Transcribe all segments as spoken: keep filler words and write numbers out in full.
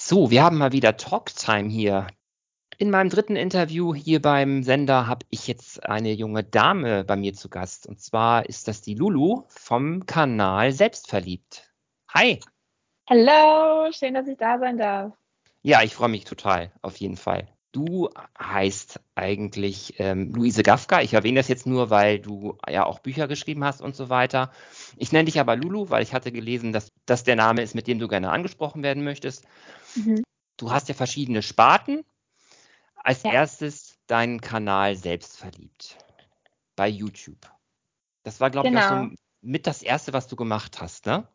So, wir haben mal wieder Talktime hier. In meinem dritten Interview hier beim Sender habe ich jetzt eine junge Dame bei mir zu Gast. Und zwar ist das die Lulu vom Kanal Selbstverliebt. Hi. Hallo, schön, dass ich da sein darf. Ja, ich freue mich total, auf jeden Fall. Du heißt eigentlich ähm, Luise Gafka. Ich erwähne das jetzt nur, weil du ja auch Bücher geschrieben hast und so weiter. Ich nenne dich aber Lulu, weil ich hatte gelesen, dass das der Name ist, mit dem du gerne angesprochen werden möchtest. Mhm. Du hast ja verschiedene Sparten. Als Ja, erstes deinen Kanal Selbstverliebt bei YouTube. Das war, glaube ich, auch genau. so mit das Erste, was du gemacht hast, ne?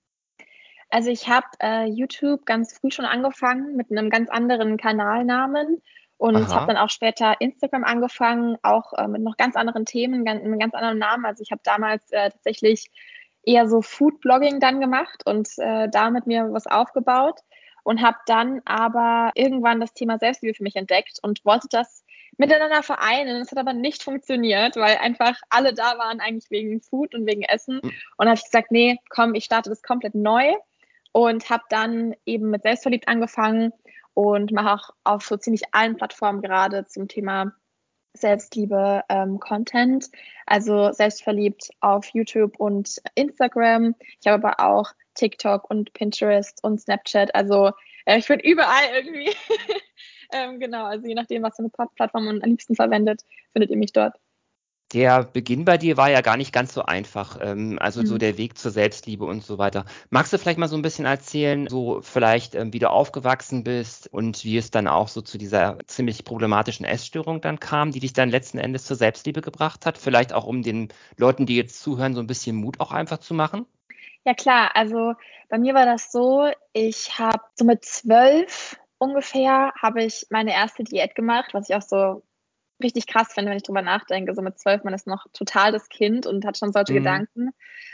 Also ich habe äh, YouTube ganz früh schon angefangen mit einem ganz anderen Kanalnamen und habe Aha. dann auch später Instagram angefangen, auch äh, mit noch ganz anderen Themen, ganz, einem ganz anderen Namen. Also ich habe damals äh, tatsächlich eher so Food-Blogging dann gemacht und äh, damit mir was aufgebaut und habe dann aber irgendwann das Thema Selbstliebe für mich entdeckt und wollte das miteinander vereinen. Es hat aber nicht funktioniert, weil einfach alle da waren eigentlich wegen Food und wegen Essen. Und dann habe ich gesagt, nee, komm, ich starte das komplett neu und habe dann eben mit Selbstverliebt angefangen und mache auch auf so ziemlich allen Plattformen gerade zum Thema Selbstliebe ähm, Content, also selbstverliebt auf YouTube und Instagram. Ich habe aber auch TikTok und Pinterest und Snapchat. Also äh, ich bin überall irgendwie. ähm, genau, also je nachdem, was für eine Plattform man am liebsten verwendet, findet ihr mich dort. Der Beginn bei dir war ja gar nicht ganz so einfach, ähm, also so Mhm. der Weg zur Selbstliebe und so weiter. Magst du vielleicht mal so ein bisschen erzählen, so vielleicht, ähm, wie du aufgewachsen bist und wie es dann auch so zu dieser ziemlich problematischen Essstörung dann kam, die dich dann letzten Endes zur Selbstliebe gebracht hat? Vielleicht auch, um den Leuten, die jetzt zuhören, so ein bisschen Mut auch einfach zu machen? Ja klar, also bei mir war das so, ich habe so mit zwölf ungefähr habe ich meine erste Diät gemacht, was ich auch so richtig krass finde, wenn ich drüber nachdenke. So mit zwölf, man ist noch total das Kind und hat schon solche Mhm. Gedanken.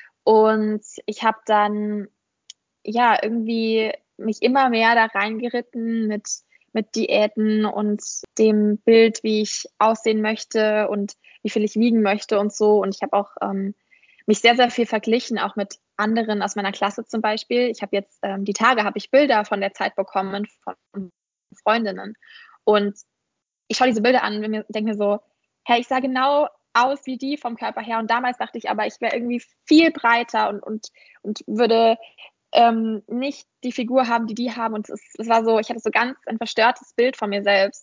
Und ich habe dann ja irgendwie mich immer mehr da reingeritten mit, mit Diäten und dem Bild, wie ich aussehen möchte und wie viel ich wiegen möchte und so. Und ich habe auch ähm, mich sehr, sehr viel verglichen, auch mit anderen aus meiner Klasse zum Beispiel. Ich habe jetzt, ähm, die Tage habe ich Bilder von der Zeit bekommen von Freundinnen. Und ich schaue diese Bilder an und denke mir so, hey, ich sah genau aus wie die vom Körper her. Und damals dachte ich aber, ich wäre irgendwie viel breiter und, und, und würde ähm, nicht die Figur haben, die die haben. Und es, es war so, ich hatte so ganz ein verstörtes Bild von mir selbst.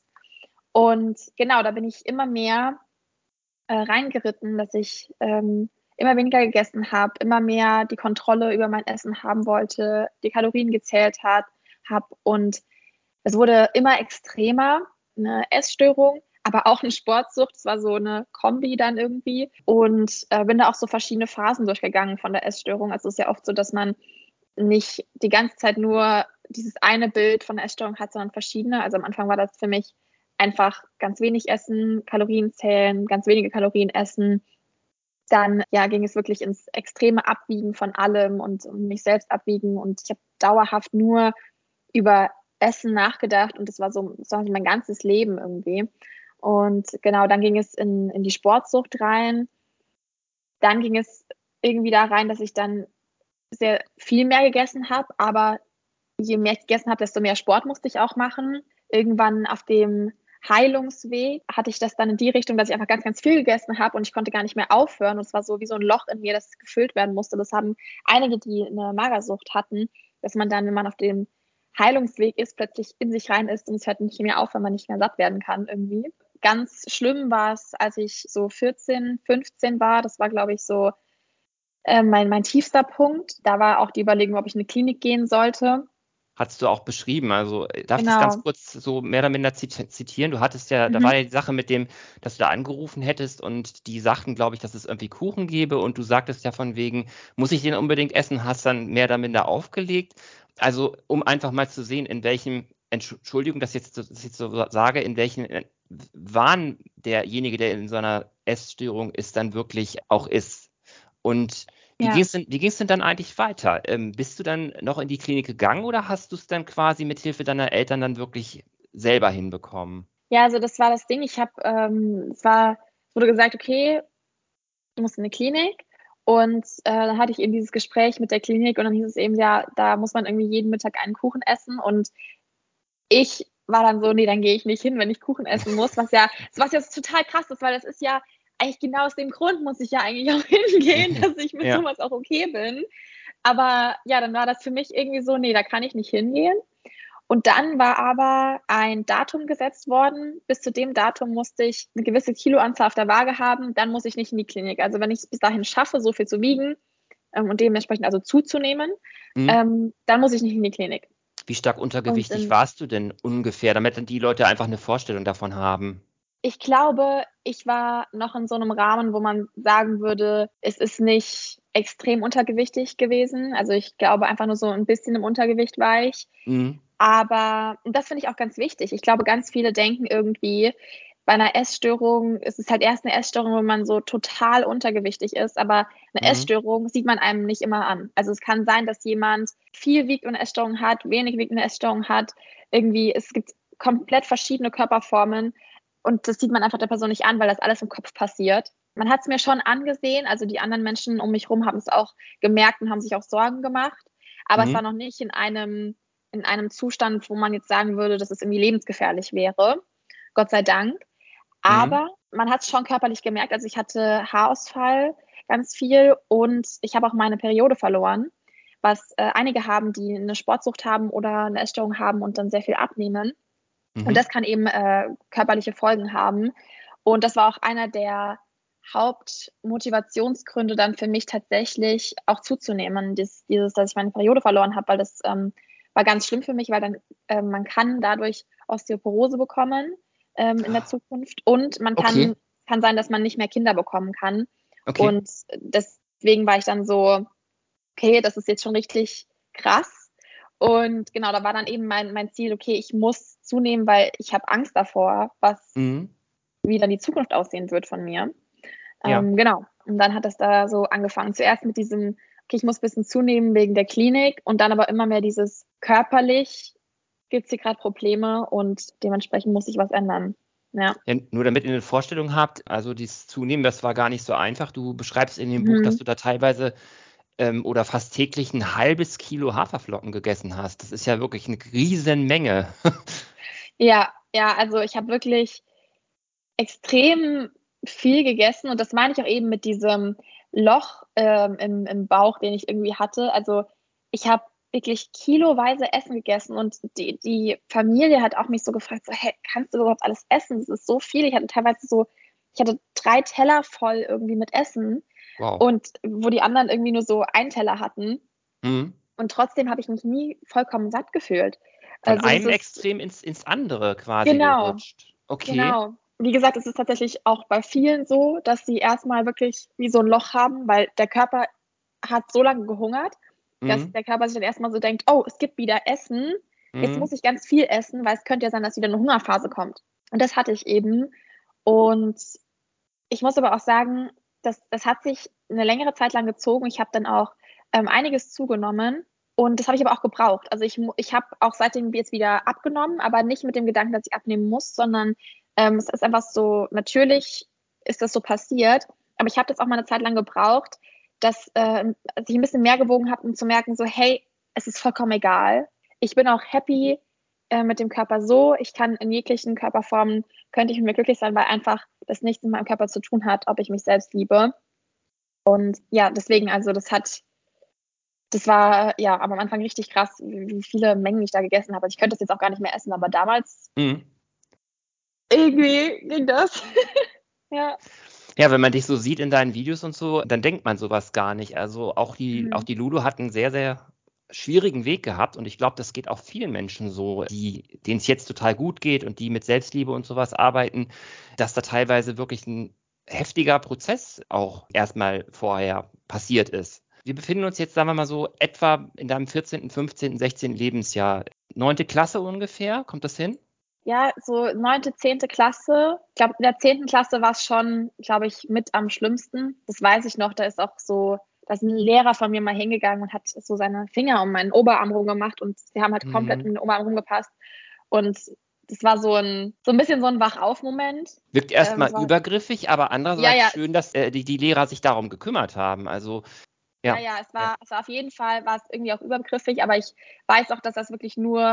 Und genau, da bin ich immer mehr äh, reingeritten, dass ich ähm, immer weniger gegessen habe, immer mehr die Kontrolle über mein Essen haben wollte, die Kalorien gezählt hat, habe und es wurde immer extremer, eine Essstörung, aber auch eine Sportsucht. Es war so eine Kombi dann irgendwie und äh, bin da auch so verschiedene Phasen durchgegangen von der Essstörung. Also es ist ja oft so, dass man nicht die ganze Zeit nur dieses eine Bild von der Essstörung hat, sondern verschiedene. Also am Anfang war das für mich einfach ganz wenig essen, Kalorien zählen, ganz wenige Kalorien essen. Dann ja, ging es wirklich ins extreme Abwiegen von allem und um mich selbst abwiegen. Und ich habe dauerhaft nur über Essen nachgedacht und das war so, das war mein ganzes Leben irgendwie. Und genau, dann ging es in, in die Sportsucht rein. Dann ging es irgendwie da rein, dass ich dann sehr viel mehr gegessen habe, aber je mehr ich gegessen habe, desto mehr Sport musste ich auch machen. Irgendwann auf dem Heilungsweg hatte ich das dann in die Richtung, dass ich einfach ganz, ganz viel gegessen habe und ich konnte gar nicht mehr aufhören. Und es war so wie so ein Loch in mir, das gefüllt werden musste. Das haben einige, die eine Magersucht hatten, dass man dann, wenn man auf dem Heilungsweg ist, plötzlich in sich rein ist und es hört nicht mehr auf, wenn man nicht mehr satt werden kann irgendwie. Ganz schlimm war es, als ich so vierzehn, fünfzehn war. Das war, glaube ich, so äh, mein, mein tiefster Punkt. Da war auch die Überlegung, ob ich in eine Klinik gehen sollte. Hattest du auch beschrieben. Also äh, darf ich das ganz Genau. kurz so mehr oder minder zit- zitieren? Du hattest ja, da Mhm. war ja die Sache mit dem, dass du da angerufen hättest und die sagten, glaube ich, dass es irgendwie Kuchen gäbe und du sagtest ja von wegen, muss ich den unbedingt essen? Hast dann mehr oder minder aufgelegt. Also um einfach mal zu sehen, in welchem, Entschuldigung, dass ich jetzt, dass ich jetzt so sage, in welchem äh, Wahn derjenige, der in so einer Essstörung ist, dann wirklich auch ist. Und wie ging Ja. es denn, wie ging's denn dann eigentlich weiter? Ähm, bist du dann noch in die Klinik gegangen oder hast du es dann quasi mit Hilfe deiner Eltern dann wirklich selber hinbekommen? Ja, also das war das Ding. Ich habe, ähm, es war, es wurde gesagt, okay, du musst in eine Klinik. Und äh, dann hatte ich eben dieses Gespräch mit der Klinik und dann hieß es eben, ja, da muss man irgendwie jeden Mittag einen Kuchen essen. Und ich war dann so, nee, dann gehe ich nicht hin, wenn ich Kuchen essen muss, was ja, was jetzt total krass ist, weil das ist ja eigentlich genau aus dem Grund muss ich ja eigentlich auch hingehen, dass ich mit Ja. sowas auch okay bin. Aber ja, dann war das für mich irgendwie so, nee, da kann ich nicht hingehen. Und dann war aber ein Datum gesetzt worden. Bis zu dem Datum musste ich eine gewisse Kiloanzahl auf der Waage haben, dann muss ich nicht in die Klinik. Also wenn ich es bis dahin schaffe, so viel zu wiegen ähm, und dementsprechend also zuzunehmen, Mhm. ähm, dann muss ich nicht in die Klinik. Wie stark Und untergewichtig ähm, warst du denn ungefähr, damit dann die Leute einfach eine Vorstellung davon haben? ich glaube, ich war noch in so einem Rahmen, wo man sagen würde, es ist nicht extrem untergewichtig gewesen. Also ich glaube einfach nur so ein bisschen im Untergewicht war ich. Mhm. Aber und das finde ich auch ganz wichtig. Ich glaube, ganz viele denken irgendwie, bei einer Essstörung ist es halt erst eine Essstörung, wenn man so total untergewichtig ist, aber eine Mhm. Essstörung sieht man einem nicht immer an. Also, es kann sein, dass jemand viel wiegt und 'ne Essstörung hat, wenig wiegt und 'ne Essstörung hat. Irgendwie es gibt komplett verschiedene Körperformen und das sieht man einfach der Person nicht an, weil das alles im Kopf passiert. Man hat's mir schon angesehen, also die anderen Menschen um mich rum haben es auch gemerkt und haben sich auch Sorgen gemacht, aber es war Mhm. noch nicht in einem in einem Zustand, wo man jetzt sagen würde, dass es irgendwie lebensgefährlich wäre, Gott sei Dank. Mhm. Aber man hat's schon körperlich gemerkt. Also, ich hatte Haarausfall ganz viel und ich habe auch meine Periode verloren, was, äh, einige haben, die 'ne Sportsucht haben oder 'ne Essstörung haben und dann sehr viel abnehmen. Und Mhm. das kann eben, äh, körperliche Folgen haben. Und das war auch einer der Hauptmotivationsgründe dann für mich tatsächlich auch zuzunehmen, dies dieses, dass ich meine Periode verloren habe, weil das, ähm, war ganz schlimm für mich, weil dann ähm, man kann dadurch Osteoporose bekommen, ähm, in der Zukunft und man kann Okay, kann sein, dass man nicht mehr Kinder bekommen kann. okay. Und deswegen war ich dann so: „Okay, das ist jetzt schon richtig krass.“ Und genau, da war dann eben mein mein Ziel: „Okay, ich muss zunehmen, weil ich habe Angst davor, was Mhm. wie dann die Zukunft aussehen wird von mir.“ Ja. Ähm, genau. Und dann hat das da so angefangen. Zuerst mit diesem: „Okay, ich muss bisschen zunehmen wegen der Klinik“ und dann aber immer mehr dieses körperlich gibt's hier grad Probleme und dementsprechend muss sich was ändern. Ja. Ja, nur damit ihr 'ne Vorstellung habt, also dieses Zunehmen, das war gar nicht so einfach. Du beschreibst in dem Buch, dass Mhm. du da teilweise, ähm, oder fast täglich 'n halbes Kilo Haferflocken gegessen hast. Das ist ja wirklich 'ne Riesenmenge. Ja, ja, also ich habe wirklich extrem viel gegessen und das meine ich auch eben mit diesem Loch, ähm, im im Bauch, den ich irgendwie hatte. Also, ich habe wirklich kiloweise Essen gegessen und die die Familie hat auch mich so gefragt, so: „Hey, kannst du überhaupt alles essen? Das ist so viel.“ Ich hatte teilweise so ich hatte drei Teller voll irgendwie mit Essen Wow. und wo die anderen irgendwie nur so einen Teller hatten Mhm. und trotzdem habe ich mich nie vollkommen satt gefühlt. Von Also, das einem ist Extrem ins ins andere quasi genau. gerutscht. Okay. Genau. Wie gesagt, es ist tatsächlich auch bei vielen so, dass sie erst mal wirklich wie so 'n Loch haben, weil der Körper hat so lange gehungert, dass Mhm. der Körper sich dann erst mal so denkt: „Oh, es gibt wieder Essen. Jetzt Mhm. muss ich ganz viel essen, weil es könnte ja sein, dass wieder 'ne Hungerphase kommt.“ Und das hatte ich eben. Und ich muss aber auch sagen, das das hat sich 'ne längere Zeit lang gezogen. Ich habe dann auch, ähm, einiges zugenommen und das habe ich aber auch gebraucht. Also, ich mu ich habe auch seitdem jetzt wieder abgenommen, aber nicht mit dem Gedanken, dass ich abnehmen muss, sondern, ähm, es ist einfach so natürlich ist das so passiert. Aber ich habe das auch mal 'ne Zeit lang gebraucht, dass, ähm als ich 'n bisschen mehr gewogen habe, um zu merken so: „Hey, es ist vollkommen egal. Ich bin auch happy, äh, mit dem Körper so. Ich kann in jeglichen Körperformen könnte ich mit mir glücklich sein, weil einfach das nichts mit meinem Körper zu tun hat, ob ich mich selbst liebe.“ Und ja, deswegen, also das hat das war, ja, am Anfang richtig krass, wie wie viele Mengen ich da gegessen habe. Also, ich könnte das jetzt auch gar nicht mehr essen, aber damals Mhm. irgendwie ging das. Ja. Ja, wenn man dich so sieht in deinen Videos und so, dann denkt man so was gar nicht. Also, auch die auch Mhm. die Lulu hat 'n sehr, sehr schwierigen Weg gehabt und ich glaube, das geht auch vielen Menschen so, die denen's jetzt total gut geht und die mit Selbstliebe und so was arbeiten, dass da teilweise wirklich 'n heftiger Prozess auch erst mal vorher passiert ist. Wir befinden uns jetzt, sagen wir mal so, etwa in deinem vierzehnten, fünfzehnten, sechzehnten Lebensjahr. neunte Klasse ungefähr, kommt das hin? Ja, so neunte, zehnte Klasse. Ich glaube, in der zehnten Klasse war's schon, glaube ich, mit am schlimmsten. Das weiß ich noch, da ist auch so da ist 'n Lehrer von mir mal hingegangen und hat so seine Finger um meinen Oberarm rumgemacht und die haben halt komplett Mhm. um den Oberarm rumgepasst. Und das war so 'n so 'n bisschen so 'n Wach-auf-Moment. Wirkt erst Ähm, mal es war übergriffig, aber ja, andererseits ja, schön, dass, äh, die die Lehrer sich darum gekümmert haben. Also, ja, ja, ja, es ja. war es war auf jeden Fall war's irgendwie auch übergriffig, aber ich weiß auch, dass das wirklich nur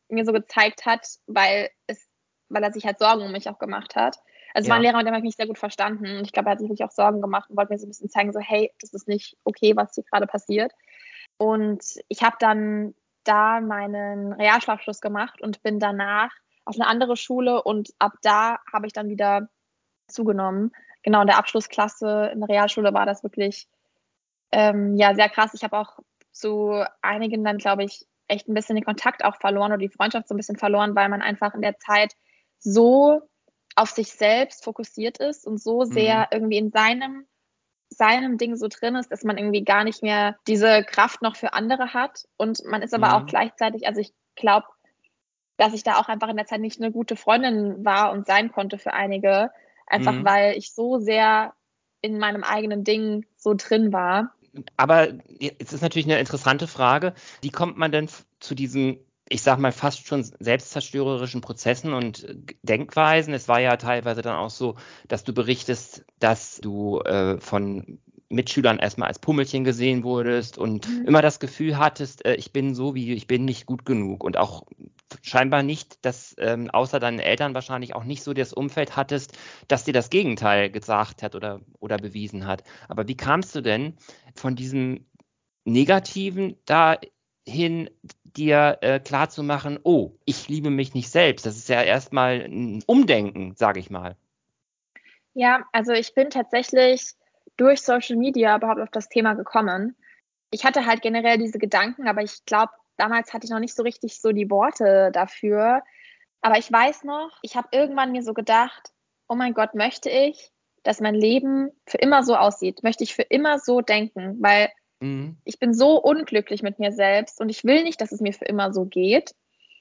mir so gezeigt hat, weil es, weil er sich halt Sorgen um mich auch gemacht hat. Also es war ein Ja. Lehrer, mit dem habe ich mich sehr gut verstanden. Und ich glaube, er hat sich wirklich auch Sorgen gemacht und wollte mir so ein bisschen zeigen, so, hey, das ist nicht okay, was hier gerade passiert. Und ich habe dann da meinen Realschulabschluss gemacht und bin danach auf eine andere Schule und ab da habe ich dann wieder zugenommen. Genau, in der Abschlussklasse in der Realschule war das wirklich ähm, ja sehr krass. Ich habe auch zu einigen dann, glaube ich, echt ein bisschen den Kontakt auch verloren oder die Freundschaft so ein bisschen verloren, weil man einfach in der Zeit so auf sich selbst fokussiert ist und so sehr Mhm. irgendwie in seinem seinem Ding so drin ist, dass man irgendwie gar nicht mehr diese Kraft noch für andere hat. Und man ist aber auch Mhm. gleichzeitig, also ich glaube, dass ich da auch einfach in der Zeit nicht eine gute Freundin war und sein konnte für einige, einfach Mhm. weil ich so sehr in meinem eigenen Ding so drin war. Aber jetzt ist natürlich eine interessante Frage. Wie kommt man denn f- zu diesen, ich sag mal, fast schon selbstzerstörerischen Prozessen und äh, Denkweisen? Es war ja teilweise dann auch so, dass du berichtest, dass du äh, von Mitschülern erstmal als Pummelchen gesehen wurdest und Mhm. immer das Gefühl hattest, äh, ich bin so wie ich bin nicht gut genug und auch scheinbar nicht, dass ähm, außer deinen Eltern wahrscheinlich auch nicht so das Umfeld hattest, dass dir das Gegenteil gesagt hat oder, oder bewiesen hat. Aber wie kamst du denn von diesem Negativen dahin, dir äh, klarzumachen, oh, ich liebe mich nicht selbst. Das ist ja erstmal ein Umdenken, sage ich mal. Ja, also ich bin tatsächlich durch Social Media überhaupt auf das Thema gekommen. Ich hatte halt generell diese Gedanken, aber ich glaube, damals hatte ich noch nicht so richtig so die Worte dafür. Aber ich weiß noch, ich habe irgendwann mir so gedacht, oh mein Gott, möchte ich, dass mein Leben für immer so aussieht? Möchte ich für immer so denken? Weil Mhm. ich bin so unglücklich mit mir selbst und ich will nicht, dass es mir für immer so geht.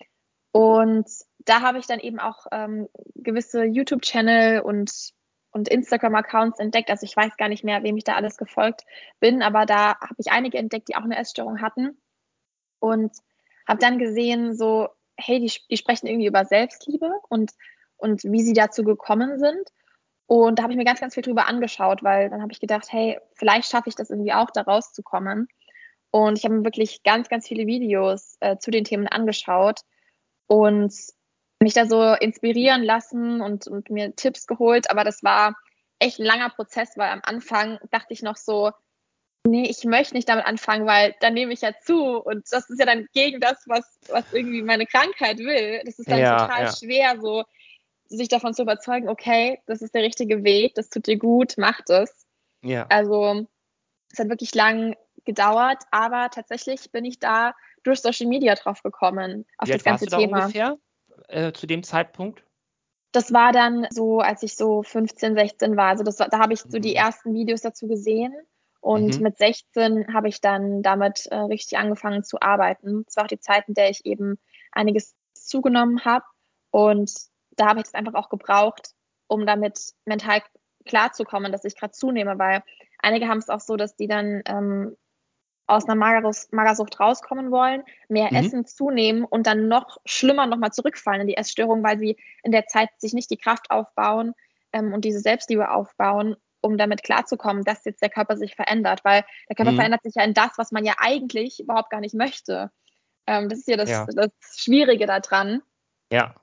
Und da habe ich dann eben auch ähm, gewisse YouTube-Channel und, und Instagram-Accounts entdeckt. Also ich weiß gar nicht mehr, wem ich da alles gefolgt bin, aber da habe ich einige entdeckt, die auch eine Essstörung hatten. Und habe dann gesehen, so, hey, die, die sprechen irgendwie über Selbstliebe und, und wie sie dazu gekommen sind. Und da habe ich mir ganz, ganz viel drüber angeschaut, weil dann habe ich gedacht, hey, vielleicht schaffe ich das irgendwie auch, da rauszukommen. Und ich habe mir wirklich ganz, ganz viele Videos äh, zu den Themen angeschaut und mich da so inspirieren lassen und, und mir Tipps geholt. Aber das war echt ein langer Prozess, weil am Anfang dachte ich noch so, nee, ich möchte nicht damit anfangen, weil dann nehme ich ja zu und das ist ja dann gegen das, was, was irgendwie meine Krankheit will. Das ist dann Ja, total ja, schwer, so sich davon zu überzeugen, okay, das ist der richtige Weg, das tut dir gut, macht es. ja. Also es hat wirklich lang gedauert, aber tatsächlich bin ich da durch Social Media drauf gekommen, auf Wie das alt warst ganze du da Thema. ungefähr äh, zu dem Zeitpunkt? Das war dann so, als ich so fünfzehn, sechzehn war. Also das war, da habe ich so die Mhm. ersten Videos dazu gesehen. Und Mhm. mit sechzehn habe ich dann damit äh, richtig angefangen zu arbeiten. Das war auch die Zeit, in der ich eben einiges zugenommen habe. Und da habe ich das einfach auch gebraucht, um damit mental klarzukommen, dass ich gerade zunehme, weil einige haben es auch so, dass die dann ähm, aus einer Magerus Magersucht rauskommen wollen, mehr Mhm. Essen zunehmen und dann noch schlimmer nochmal zurückfallen in die Essstörung, weil sie in der Zeit sich nicht die Kraft aufbauen ähm, und diese Selbstliebe aufbauen, um damit klarzukommen, dass jetzt der Körper sich verändert, weil der Körper Mhm. verändert sich ja in das, was man ja eigentlich überhaupt gar nicht möchte. Ähm, das ist ja das, Ja, das Schwierige daran. ja.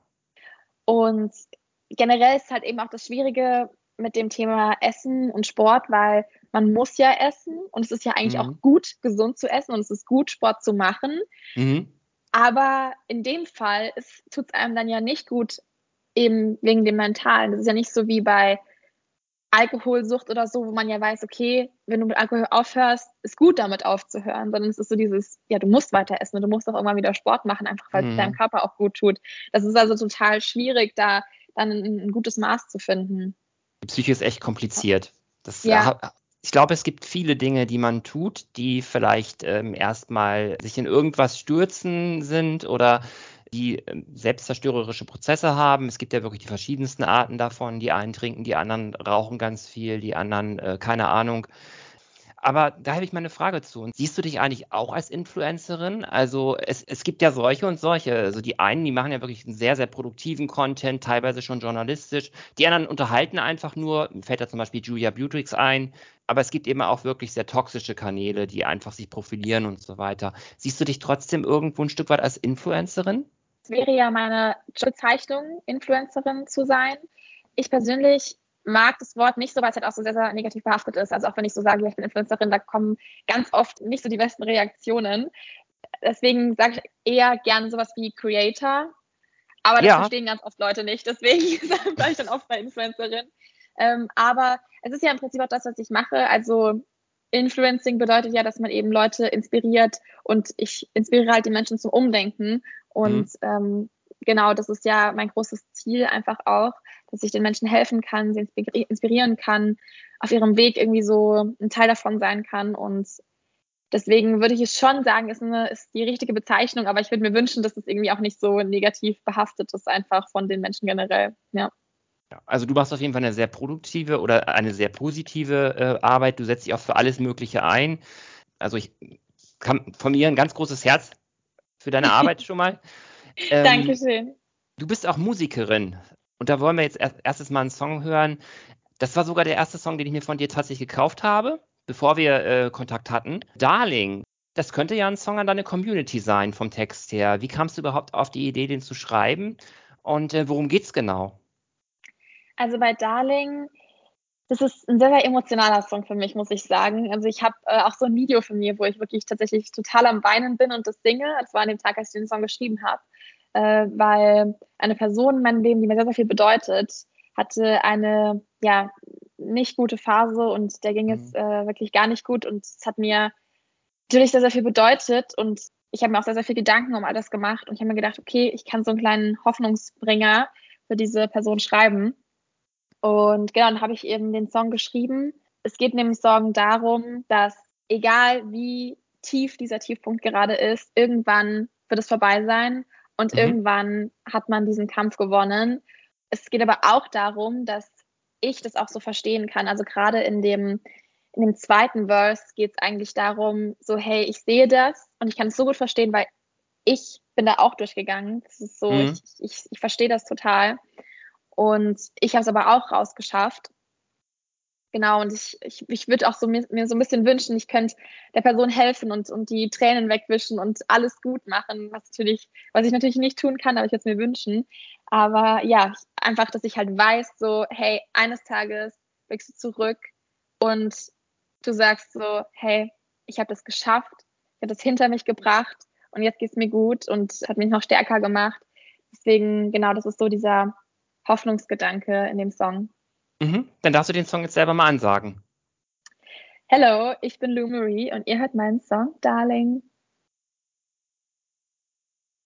Und generell ist halt eben auch das Schwierige mit dem Thema Essen und Sport, weil man muss ja essen und es ist ja eigentlich auch Mhm. gut, gesund zu essen und es ist gut, Sport zu machen. Mhm. Aber in dem Fall tut es einem dann ja nicht gut, eben wegen dem Mentalen. Das ist ja nicht so wie bei Alkoholsucht oder so, wo man ja weiß, okay, wenn du mit Alkohol aufhörst, ist gut, damit aufzuhören, sondern es ist so dieses, ja, du musst weiter essen und du musst auch irgendwann wieder Sport machen, einfach weil es deinem Mhm. Körper auch gut tut. Das ist also total schwierig, da dann ein, ein gutes Maß zu finden. Die Psyche ist echt kompliziert. Das, äh, Ja, ha- ich glaube, es gibt viele Dinge, die man tut, die vielleicht ähm, erstmal sich in irgendwas stürzen sind oder die ähm, selbstzerstörerische Prozesse haben. Es gibt ja wirklich die verschiedensten Arten davon. Die einen trinken, die anderen rauchen ganz viel, die anderen, äh, keine Ahnung. Aber da habe ich mal eine Frage zu. Und siehst du dich eigentlich auch als Influencerin? Also es, es gibt ja solche und solche. Also die einen, die machen ja wirklich einen sehr, sehr produktiven Content, teilweise schon journalistisch. Die anderen unterhalten einfach nur. Mir fällt da zum Beispiel Julia Beautrix ein. Aber es gibt eben auch wirklich sehr toxische Kanäle, die einfach sich profilieren und so weiter. Siehst du dich trotzdem irgendwo ein Stück weit als Influencerin? wäre ja meine Bezeichnung, Influencerin zu sein. Ich persönlich mag das Wort nicht so, weil es halt auch so sehr, sehr negativ behaftet ist. Also auch wenn ich so sage, ja, ich bin Influencerin, da kommen ganz oft nicht so die besten Reaktionen. Deswegen sage ich eher gerne sowas wie Creator. Aber das Ja, verstehen ganz oft Leute nicht. Deswegen sage ich dann oft bei Influencerin. Ähm, aber es ist ja im Prinzip auch das, was ich mache. Also Influencing bedeutet ja, dass man eben Leute inspiriert und ich inspiriere halt die Menschen zum Umdenken. Und mhm. ähm, genau, das ist ja mein großes Ziel einfach auch, dass ich den Menschen helfen kann, sie inspirieren kann, auf ihrem Weg irgendwie so ein Teil davon sein kann. Und deswegen würde ich es schon sagen, ist, eine, ist die richtige Bezeichnung, aber ich würde mir wünschen, dass es irgendwie auch nicht so negativ behaftet ist, einfach von den Menschen generell. Ja. Ja, also du machst auf jeden Fall eine sehr produktive oder eine sehr positive äh, Arbeit. Du setzt dich auch für alles Mögliche ein. Also ich kann von mir ein ganz großes Herz für deine Arbeit schon mal. Ähm, Dankeschön. Du bist auch Musikerin und da wollen wir jetzt erst, erstes mal einen Song hören. Das war sogar der erste Song, den ich mir von dir tatsächlich gekauft habe, bevor wir äh, Kontakt hatten. Darling, das könnte ja ein Song an deine Community sein vom Text her. Wie kamst du überhaupt auf die Idee, den zu schreiben und äh, worum geht's genau? Also bei Darling, das ist ein sehr, sehr emotionaler Song für mich, muss ich sagen. Also ich habe äh, auch so ein Video von mir, wo ich wirklich tatsächlich total am Weinen bin und das singe. Das war an dem Tag, als ich den Song geschrieben habe, äh, weil eine Person in meinem Leben, die mir sehr, sehr viel bedeutet, hatte eine ja nicht gute Phase und der ging es Mhm. äh, wirklich gar nicht gut und es hat mir natürlich sehr, sehr viel bedeutet und ich habe mir auch sehr, sehr viel Gedanken um all das gemacht und ich habe mir gedacht, okay, ich kann so einen kleinen Hoffnungsbringer für diese Person schreiben. Und genau, dann habe ich eben den Song geschrieben. Es geht in dem Song darum, dass egal wie tief dieser Tiefpunkt gerade ist, irgendwann wird es vorbei sein und Mhm. irgendwann hat man diesen Kampf gewonnen. Es geht aber auch darum, dass ich das auch so verstehen kann. Also gerade in dem, in dem zweiten Verse geht es eigentlich darum, so, hey, ich sehe das und ich kann es so gut verstehen, weil ich bin da auch durchgegangen. Das ist so, Mhm. ich, ich, ich verstehe das total. Und ich habe es aber auch rausgeschafft. Genau, und ich, ich, ich würde auch so mir, mir so ein bisschen wünschen, ich könnte der Person helfen und, und die Tränen wegwischen und alles gut machen, was natürlich, was ich natürlich nicht tun kann, aber ich würde es mir wünschen. Aber ja, einfach, dass ich halt weiß, so, hey, eines Tages blickst du zurück und du sagst so, hey, ich habe das geschafft, ich habe das hinter mich gebracht und jetzt geht's mir gut und hat mich noch stärker gemacht. Deswegen, genau, das ist so dieser Hoffnungsgedanke in dem Song. Mhm. Dann darfst du den Song jetzt selber mal ansagen. Hello, ich bin Lou Marie und ihr hört meinen Song Darling.